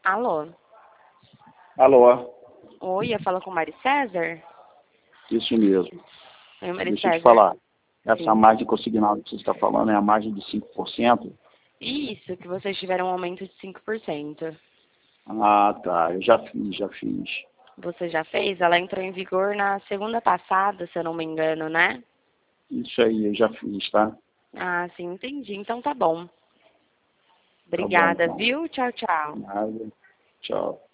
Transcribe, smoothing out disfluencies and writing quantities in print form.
Alô? Alô, Oi, eu falo com o Mari César? isso mesmo. Oi, Mari Deixa eu te César. falar. Essa Sim. margem consignada que você está falando é a margem de 5%? Isso, que vocês tiveram um aumento de 5%. Ah, tá. Eu já fiz. Você já fez? Ela entrou em vigor na segunda passada, se eu não me engano, né? Isso aí, eu já fiz, tá? Ah, sim, entendi. Então tá bom. Tá bom, Obrigada, então. viu? Tchau, tchau. Nada. Tchau.